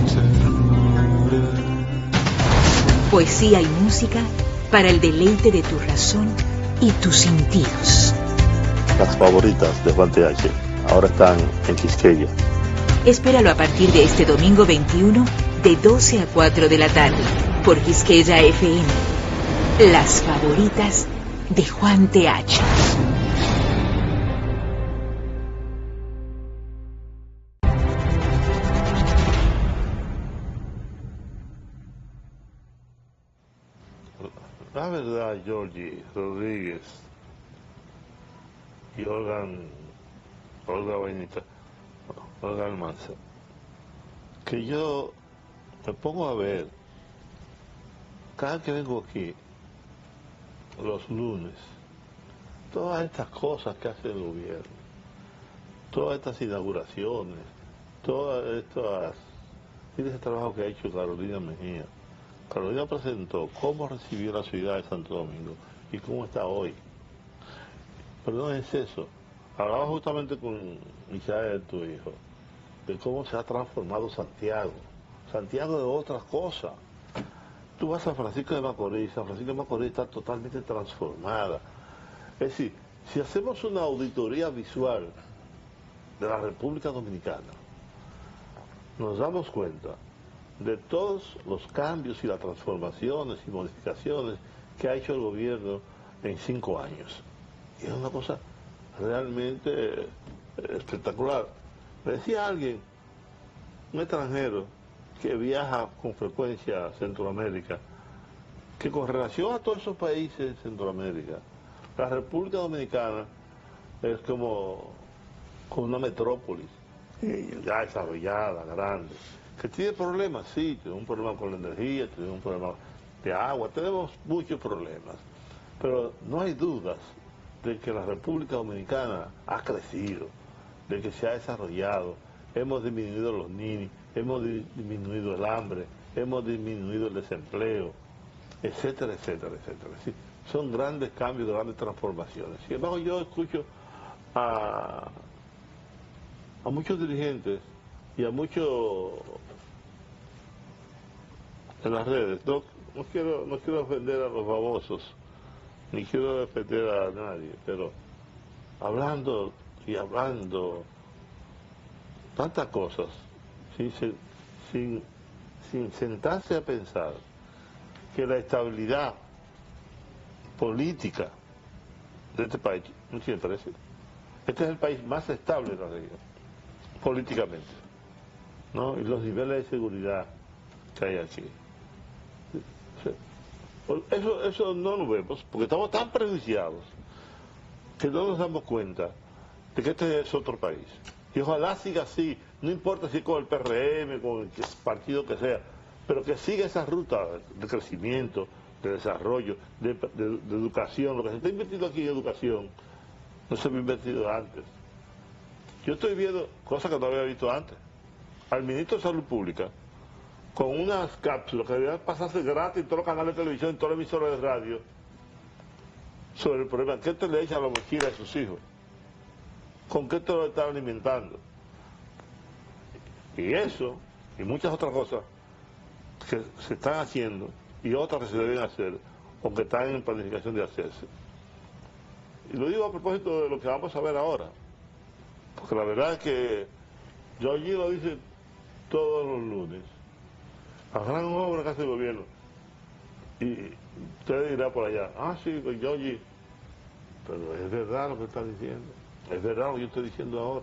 Speaker 3: Poesía y música para el deleite de tu razón y tus sentidos.
Speaker 10: Las favoritas de Juan TH ahora están en Quisqueya.
Speaker 3: Espéralo a partir de este domingo 21 de 12 a 4 de la tarde por Quisqueya FM. Las favoritas de Juan TH.
Speaker 10: La verdad, Georgie Rodríguez y Olga Almanza, que yo me pongo a ver, cada que vengo aquí, los lunes, todas estas cosas que hace el gobierno, todas estas inauguraciones, todas estas, mire ese trabajo que ha hecho Carolina Mejía. Carolina presentó cómo recibió la ciudad de Santo Domingo y cómo está hoy. Pero no es eso. Hablaba justamente con Michael, tu hijo, de cómo se ha transformado Santiago. Santiago de otras cosas. Tú vas a San Francisco de Macorís, San Francisco de Macorís está totalmente transformada. Es decir, si hacemos una auditoría visual de la República Dominicana, nos damos cuenta de todos los cambios y las transformaciones y modificaciones que ha hecho el gobierno en 5 años. Y es una cosa realmente espectacular. Me decía alguien, un extranjero que viaja con frecuencia a Centroamérica, que con relación a todos esos países de Centroamérica, la República Dominicana es como una metrópolis, ya desarrollada, grande, que tiene problemas, sí, tiene un problema con la energía, tiene un problema de agua, tenemos muchos problemas, pero no hay dudas de que la República Dominicana ha crecido, de que se ha desarrollado, hemos disminuido los ninis, hemos disminuido el hambre, hemos disminuido el desempleo, etcétera, etcétera, etcétera. Sí, son grandes cambios, grandes transformaciones. Sin embargo, yo escucho a muchos dirigentes y a muchos en las redes, no quiero ofender a los famosos, ni quiero defender a nadie, pero hablando y hablando tantas cosas, sin sentarse a pensar que la estabilidad política de este país, ¿no tiene precio? Este es el país más estable de la región, políticamente, ¿no? Y los niveles de seguridad que hay aquí. Eso no lo vemos, porque estamos tan prejuiciados que no nos damos cuenta de que este es otro país. Y ojalá siga así, no importa si con el PRM, con el partido que sea, pero que siga esa ruta de crecimiento, de desarrollo, de educación. Lo que se está invirtiendo aquí en educación no se había invertido antes. Yo estoy viendo cosas que no había visto antes. Al ministro de Salud Pública, con unas cápsulas que debían pasarse gratis en todos los canales de televisión, en todas las emisoras de radio, sobre el problema, ¿qué te le echa a la mochila de sus hijos? ¿Con qué te lo están alimentando? Y eso, y muchas otras cosas que se están haciendo, y otras que se deben hacer, o que están en planificación de hacerse. Y lo digo a propósito de lo que vamos a ver ahora, porque la verdad es que Georgie lo dice todos los lunes, la gran obra que hace el gobierno. Y usted dirá por allá, sí, con Yogi, pero es verdad lo que está diciendo, es verdad lo que yo estoy diciendo ahora.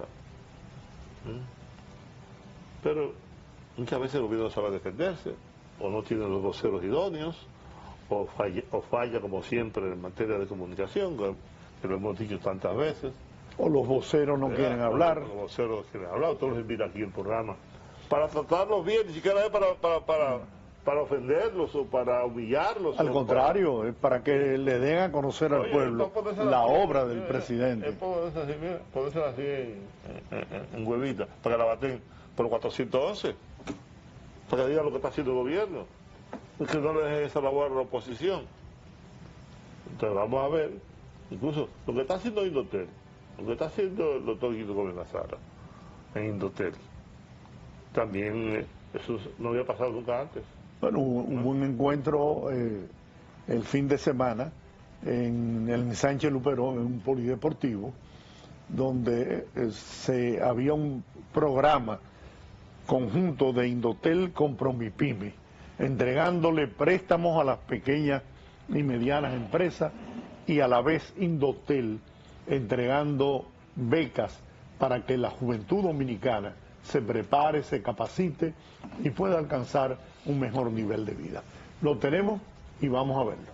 Speaker 10: Pero muchas veces el gobierno no sabe defenderse, o no tiene los voceros idóneos, o falla como siempre en materia de comunicación, que lo hemos dicho tantas veces.
Speaker 5: O los voceros no quieren hablar.
Speaker 10: Los voceros no quieren hablar, todos los invitan aquí al programa para tratarlos bien, ni siquiera es para ofenderlos o para humillarlos.
Speaker 5: Al contrario, es para que le den a conocer al pueblo la obra del presidente.
Speaker 10: Ponerse así en huevita, para que la baten por 411, para que digan lo que está haciendo el gobierno, es que no le dejen esa labor a la oposición. Entonces vamos a ver, incluso lo que está haciendo Indotel, lo que está haciendo el doctor Guido Gómez Mazara en Indotel, también eso no había pasado nunca antes.
Speaker 5: Bueno, hubo un encuentro el fin de semana en el Sánchez Luperón, en un polideportivo, donde había un programa conjunto de Indotel con Promipyme, entregándole préstamos a las pequeñas y medianas empresas, y a la vez Indotel entregando becas para que la juventud dominicana se prepare, se capacite y pueda alcanzar un mejor nivel de vida. Lo tenemos y vamos a verlo.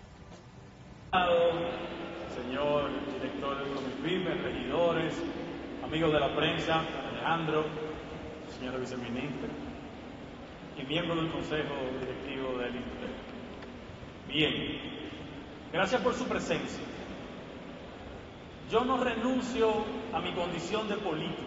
Speaker 9: Señor director de Promipyme, regidores, amigos de la prensa, Alejandro, señora viceministra y miembros del Consejo Directivo del Indotel. Bien, gracias por su presencia. Yo no renuncio a mi condición de político.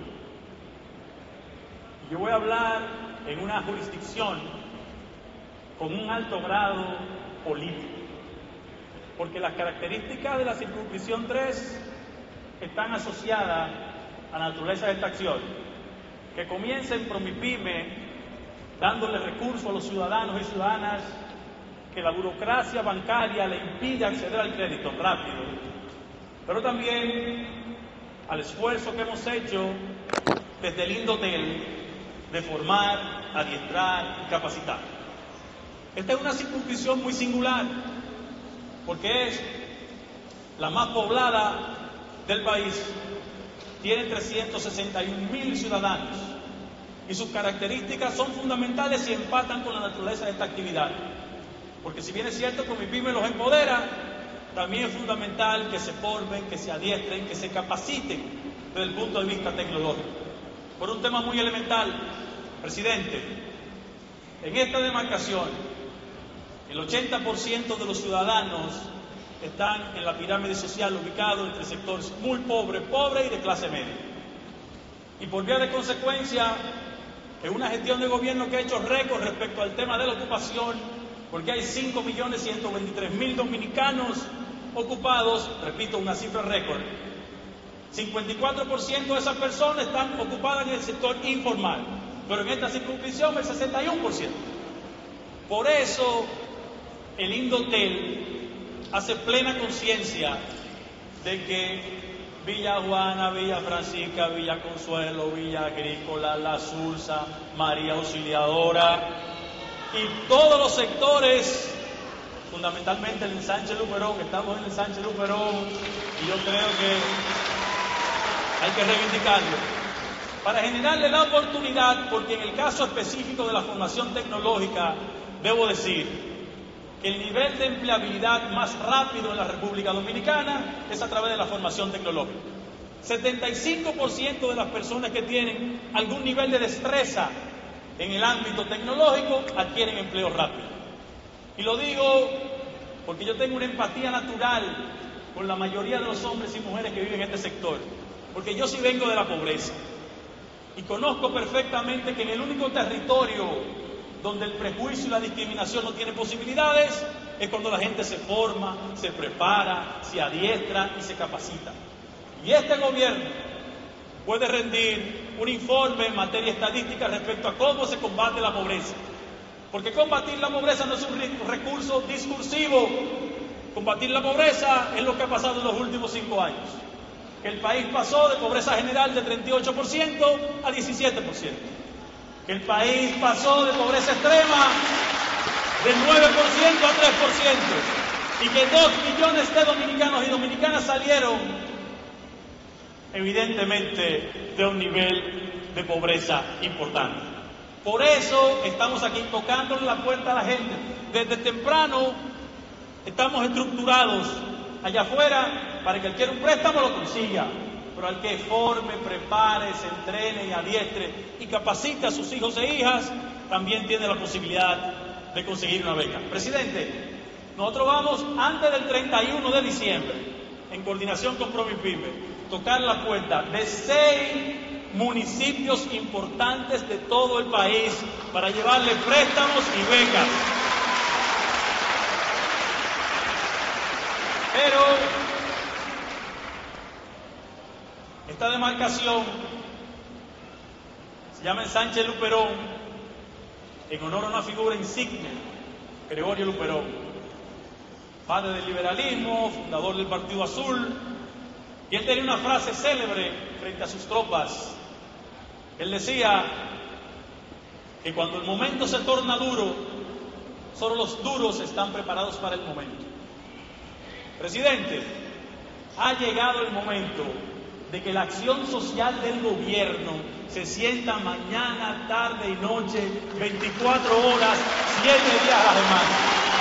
Speaker 9: Yo voy a hablar en una jurisdicción con un alto grado político, porque las características de la circunscripción 3 están asociadas a la naturaleza de esta acción, que comienza en Promipyme dándole recursos a los ciudadanos y ciudadanas que la burocracia bancaria le impide acceder al crédito rápido, pero también al esfuerzo que hemos hecho desde el Indotel de formar, adiestrar y capacitar. Esta es una circunscripción muy singular, porque es la más poblada del país, tiene 361.000 ciudadanos, y sus características son fundamentales y empatan con la naturaleza de esta actividad. Porque si bien es cierto que Promipyme los empodera, también es fundamental que se formen, que se adiestren, que se capaciten desde el punto de vista tecnológico. Por un tema muy elemental, presidente, en esta demarcación, el 80% de los ciudadanos están en la pirámide social, ubicados entre sectores muy pobres, pobres y de clase media. Y por vía de consecuencia, es una gestión de gobierno que ha hecho récord respecto al tema de la ocupación, porque hay 5.123.000 dominicanos ocupados, repito, una cifra récord. 54% de esas personas están ocupadas en el sector informal, pero en esta circunscripción el 61%. Por eso el Indotel hace plena conciencia de que Villa Juana, Villa Francisca, Villa Consuelo, Villa Agrícola, La Sursa, María Auxiliadora y todos los sectores, fundamentalmente el ensanche Luperón, estamos en el ensanche Luperón, y yo creo que hay que reivindicarlo, para generarle la oportunidad, porque en el caso específico de la formación tecnológica, debo decir que el nivel de empleabilidad más rápido en la República Dominicana es a través de la formación tecnológica. 75% de las personas que tienen algún nivel de destreza en el ámbito tecnológico adquieren empleo rápido. Y lo digo porque yo tengo una empatía natural con la mayoría de los hombres y mujeres que viven en este sector, porque yo sí vengo de la pobreza y conozco perfectamente que en el único territorio donde el prejuicio y la discriminación no tienen posibilidades es cuando la gente se forma, se prepara, se adiestra y se capacita. Y este gobierno puede rendir un informe en materia estadística respecto a cómo se combate la pobreza. Porque combatir la pobreza no es un recurso discursivo. Combatir la pobreza es lo que ha pasado en los últimos 5 años. Que el país pasó de pobreza general de 38% a 17%. que el país pasó de pobreza extrema del 9% a 3% y que 2 millones de dominicanos y dominicanas salieron evidentemente de un nivel de pobreza importante. Por eso estamos aquí tocándole la puerta a la gente. Desde temprano estamos estructurados allá afuera para que el que quiera un préstamo lo consiga, pero al que forme, prepare, se entrene y adiestre y capacite a sus hijos e hijas, también tiene la posibilidad de conseguir una beca. Presidente, nosotros vamos antes del 31 de diciembre, en coordinación con Promipyme, tocar la puerta de 6 municipios importantes de todo el país para llevarle préstamos y becas. Pero esta demarcación se llama Ensanche Luperón en honor a una figura insignia, Gregorio Luperón, padre del liberalismo, fundador del Partido Azul, y él tenía una frase célebre frente a sus tropas. Él decía que cuando el momento se torna duro, solo los duros están preparados para el momento. Presidente, ha llegado el momento de que la acción social del gobierno se sienta mañana, tarde y noche, 24 horas, 7 días a la semana.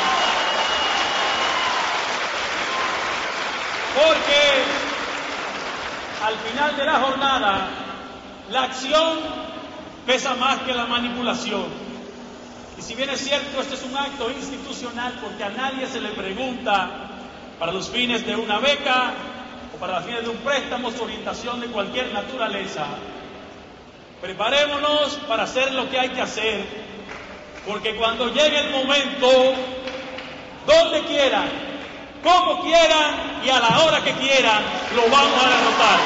Speaker 9: Porque al final de la jornada, la acción pesa más que la manipulación. Y si bien es cierto, este es un acto institucional porque a nadie se le pregunta para los fines de una beca o para los fines de un préstamo, su orientación de cualquier naturaleza, preparémonos para hacer lo que hay que hacer, porque cuando llegue el momento, donde quieran, como quieran y a la hora que quieran, lo vamos a derrotar.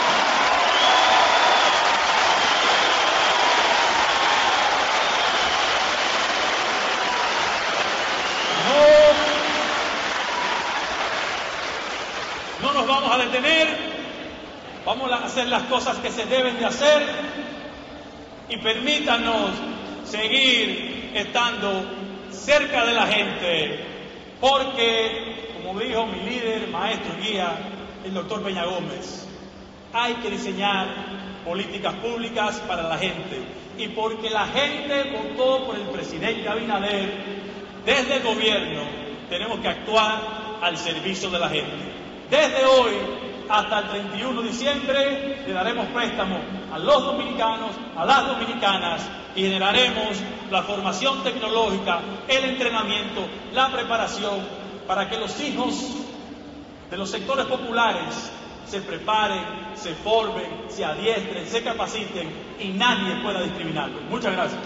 Speaker 9: No nos vamos a detener, vamos a hacer las cosas que se deben de hacer y permítanos seguir estando cerca de la gente, porque, como dijo mi líder, maestro y guía, el doctor Peña Gómez, hay que diseñar políticas públicas para la gente, y porque la gente votó por el presidente Abinader, desde el gobierno tenemos que actuar al servicio de la gente. Desde hoy hasta el 31 de diciembre le daremos préstamo a los dominicanos, a las dominicanas, y generaremos la formación tecnológica, el entrenamiento, la preparación para que los hijos de los sectores populares se preparen, se formen, se adiestren, se capaciten y nadie pueda discriminarlos. Muchas gracias.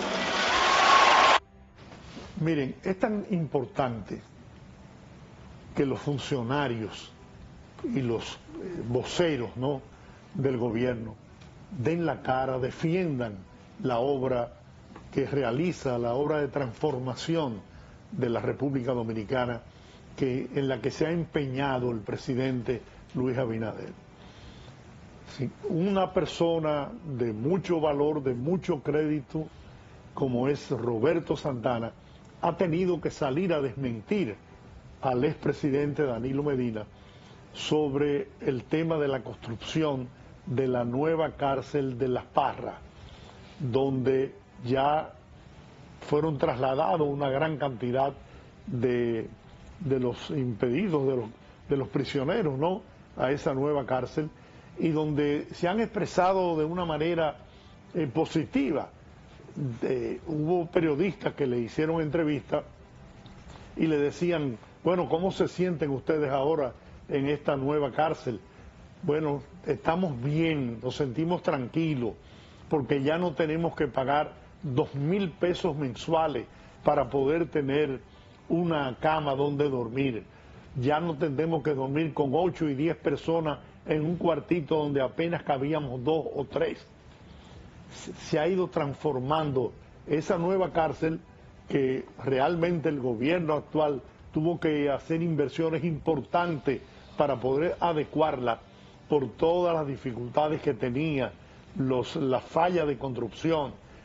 Speaker 5: Miren, es tan importante que los funcionarios y los voceros, ¿no?, del gobierno den la cara, defiendan la obra que realiza, la obra de transformación de la República Dominicana, en la que se ha empeñado el presidente Luis Abinader. Sí, una persona de mucho valor, de mucho crédito, como es Roberto Santana, ha tenido que salir a desmentir al expresidente Danilo Medina sobre el tema de la construcción de la nueva cárcel de Las Parras, donde ya fueron trasladados una gran cantidad de los impedidos, de los prisioneros, ¿no?, a esa nueva cárcel, y donde se han expresado de una manera positiva. Hubo periodistas que le hicieron entrevistas y le decían, bueno, ¿cómo se sienten ustedes ahora en esta nueva cárcel? Bueno, estamos bien, nos sentimos tranquilos, porque ya no tenemos que pagar 2.000 pesos mensuales para poder tener una cama donde dormir. Ya no tendremos que dormir con 8 y 10 personas en un cuartito donde apenas cabíamos 2 o 3. Se ha ido transformando esa nueva cárcel, que realmente el gobierno actual tuvo que hacer inversiones importantes para poder adecuarla por todas las dificultades que tenía, las fallas de construcción,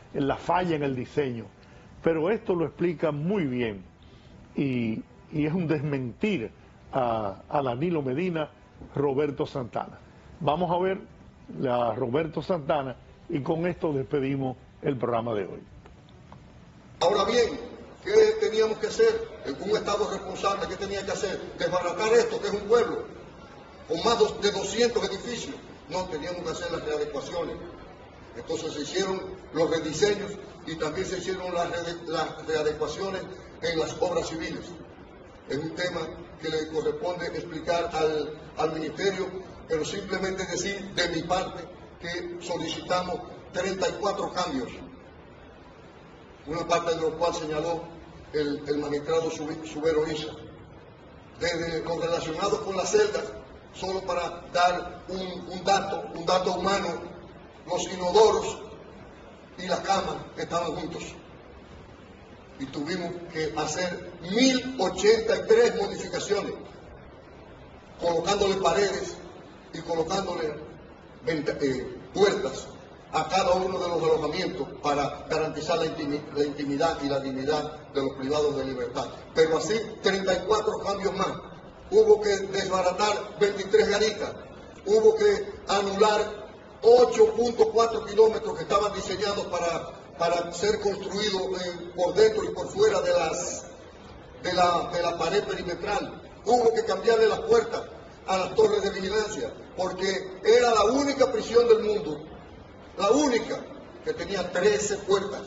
Speaker 5: la falla en el diseño. Pero esto lo explica muy bien y es un desmentir a Danilo Medina, Roberto Santana. Vamos a ver a Roberto Santana y con esto despedimos el programa de hoy.
Speaker 16: Ahora bien, ¿qué teníamos que hacer? Un Estado responsable, ¿qué tenía que hacer? Desbaratar esto, que es un pueblo, con más de 200 edificios. No, teníamos que hacer las readecuaciones. Entonces se hicieron los rediseños y también se hicieron las readecuaciones en las obras civiles. Es un tema que le corresponde explicar al Ministerio, pero simplemente decir de mi parte que solicitamos 34 cambios, una parte de lo cual señaló el magistrado Subero Isa. Desde lo relacionado con las celdas, solo para dar un dato humano, los inodoros y las camas estaban juntos. Y tuvimos que hacer 1083 modificaciones, colocándole paredes y colocándole puertas a cada uno de los alojamientos para garantizar la intimidad y la dignidad de los privados de libertad. Pero así, 34 cambios más. Hubo que desbaratar 23 garitas, hubo que anular 8.4 kilómetros que estaban diseñados para ser construidos por dentro y por fuera de la pared perimetral. Hubo que cambiarle las puertas a las torres de vigilancia, porque era la única prisión del mundo, la única que tenía 13 puertas,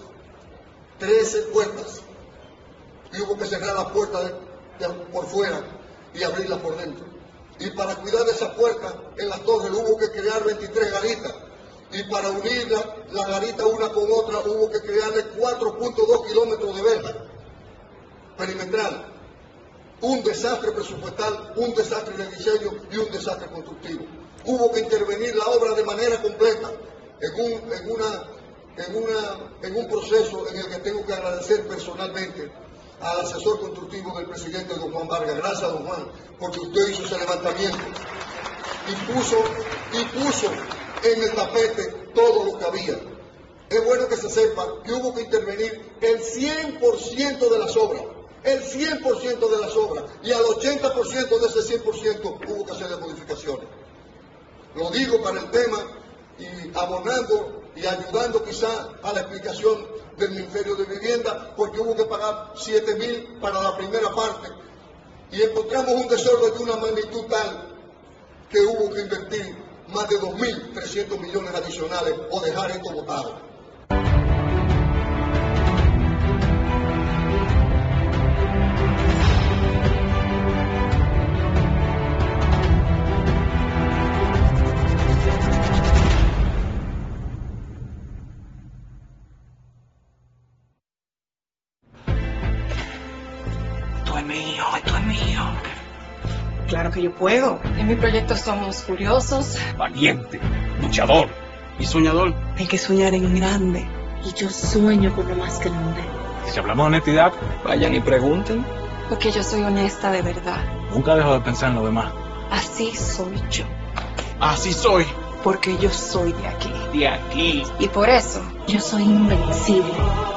Speaker 16: y hubo que cerrar las puertas por fuera y abrirlas por dentro. Y para cuidar de esas puertas en las torres hubo que crear 23 garitas, y para unir la garita una con otra hubo que crearle 4.2 kilómetros de verja perimetral. Un desastre presupuestal, un desastre de diseño y un desastre constructivo. Hubo que intervenir la obra de manera completa en un proceso en el que tengo que agradecer personalmente al asesor constructivo del presidente, don Juan Vargas. Gracias, don Juan, porque usted hizo ese levantamiento y puso en el tapete todo lo que había. Es bueno que se sepa que hubo que intervenir el 100% de las obras, y al 80% de ese 100% hubo que hacerle modificaciones. Lo digo para el tema y abonando y ayudando quizá a la explicación del Ministerio de Vivienda, porque hubo que pagar 7.000 para la primera parte y encontramos un desorden de una magnitud tal que hubo que invertir más de 2.300 millones adicionales o dejar esto botado.
Speaker 11: Esto es mío.
Speaker 12: Claro que yo puedo. En mi proyecto somos curiosos,
Speaker 13: valiente, luchador y soñador.
Speaker 12: hay que soñar en grande.
Speaker 1: Y yo sueño con lo más grande.
Speaker 13: Si hablamos de honestidad, vayan y pregunten.
Speaker 12: Porque yo soy honesta de verdad.
Speaker 13: Nunca dejo de pensar en lo demás.
Speaker 12: Así soy yo.
Speaker 13: Así soy.
Speaker 12: Porque yo soy de aquí.
Speaker 13: De aquí.
Speaker 12: Y por eso,
Speaker 1: Yo soy invencible.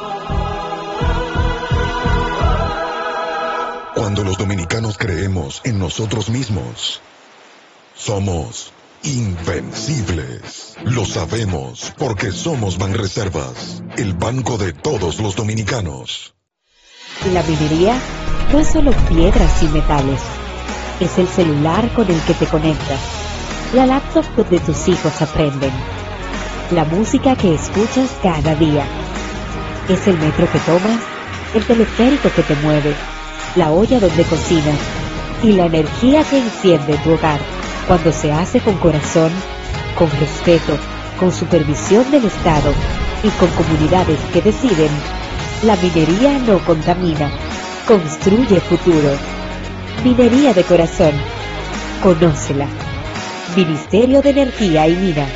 Speaker 14: Cuando los dominicanos creemos en nosotros mismos, somos invencibles. Lo sabemos porque somos Banreservas, el banco de todos los dominicanos.
Speaker 17: La minería no es solo piedras y metales, es el celular con el que te conectas, la laptop donde tus hijos aprenden, la música que escuchas cada día, es el metro que tomas, el teleférico que te mueve, la olla donde cocinas y la energía que enciende tu hogar cuando se hace con corazón, con respeto, con supervisión del Estado y con comunidades que deciden. La minería no contamina, construye futuro. Minería de corazón. Conócela. Ministerio de Energía y Minas.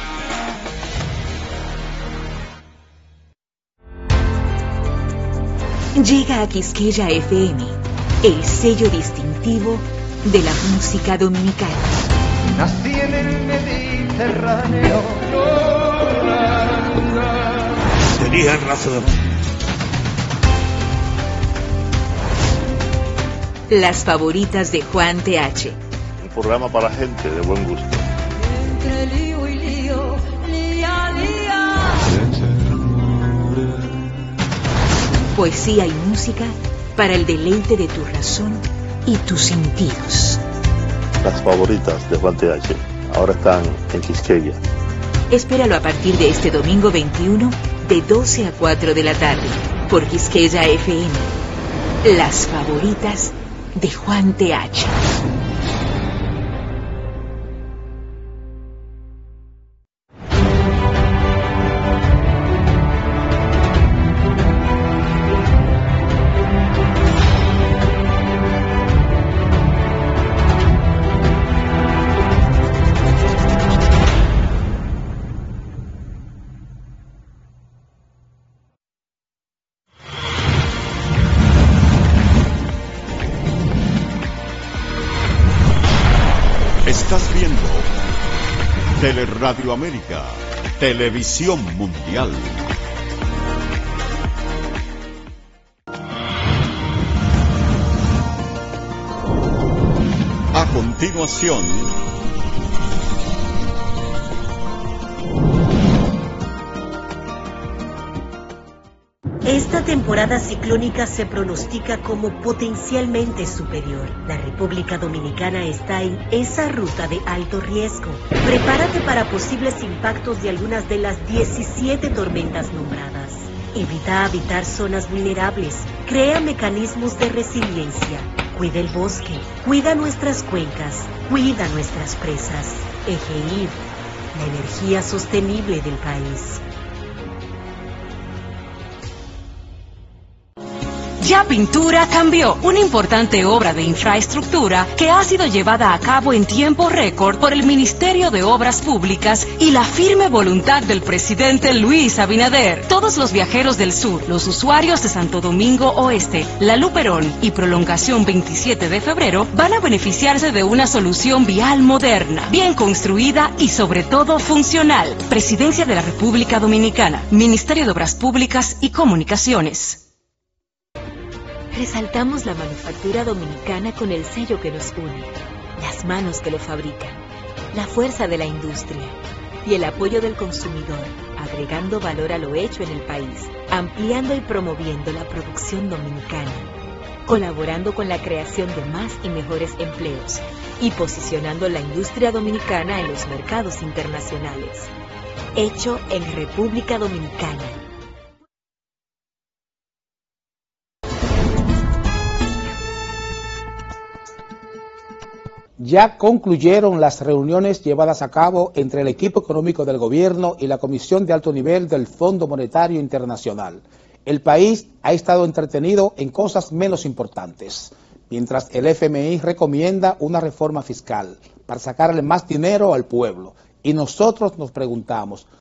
Speaker 3: Llega a Quisqueya FM, el sello distintivo de la música dominicana.
Speaker 15: Nací en el Mediterráneo.
Speaker 8: Elijan raza de más.
Speaker 3: Las favoritas de Juan TH.
Speaker 10: Un programa para gente de buen gusto.
Speaker 1: Entre lío y lío, lía, lía.
Speaker 3: Poesía y música para el deleite de tu razón y tus sentidos.
Speaker 10: Las favoritas de Juan TH ahora están en Quisqueya.
Speaker 3: Espéralo a partir de este domingo 21 de 12 a 4 de la tarde por Quisqueya FM. Las favoritas de Juan TH.
Speaker 19: Estás viendo Teleradio América, Televisión Mundial. A continuación,
Speaker 20: esta temporada ciclónica se pronostica como potencialmente superior. La República Dominicana está en esa ruta de alto riesgo. Prepárate para posibles impactos de algunas de las 17 tormentas nombradas. Evita habitar zonas vulnerables. Crea mecanismos de resiliencia. Cuida el bosque. Cuida nuestras cuencas. Cuida nuestras presas. EGID, la energía sostenible del país.
Speaker 23: Ya Pintura cambió, una importante obra de infraestructura que ha sido llevada a cabo en tiempo récord por el Ministerio de Obras Públicas y la firme voluntad del presidente Luis Abinader. Todos los viajeros del sur, los usuarios de Santo Domingo Oeste, La Luperón y Prolongación 27 de febrero van a beneficiarse de una solución vial moderna, bien construida y sobre todo funcional. Presidencia de la República Dominicana, Ministerio de Obras Públicas y Comunicaciones.
Speaker 3: Resaltamos la manufactura dominicana con el sello que nos une, las manos que lo fabrican, la fuerza de la industria y el apoyo del consumidor, agregando valor a lo hecho en el país, ampliando y promoviendo la producción dominicana, colaborando con la creación de más y mejores empleos y posicionando la industria dominicana en los mercados internacionales. Hecho en República Dominicana.
Speaker 24: Ya concluyeron las reuniones llevadas a cabo entre el equipo económico del gobierno y la Comisión de Alto Nivel del Fondo Monetario Internacional. El país ha estado entretenido en cosas menos importantes, mientras el FMI recomienda una reforma fiscal para sacarle más dinero al pueblo. Y nosotros nos preguntamos,